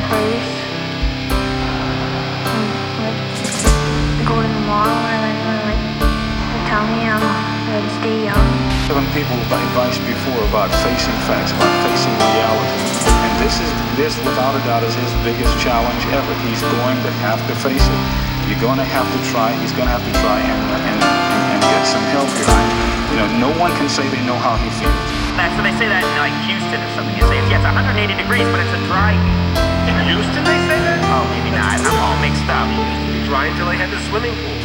place. Go to the mall and like they tell me I'd stay young. Given people advice before about facing facts, about facing reality, and this without a doubt is his biggest challenge ever. He's going to have to face it. You're going to have to try. He's going to have to try and get some help here. You know, no one can say they know how he feels. So they say that in like Houston or something. You say, yeah, it's 180 degrees, but it's a dry heat. In Houston, they say that? Oh, maybe not. I'm all mixed up. Dry until they had the swimming pool.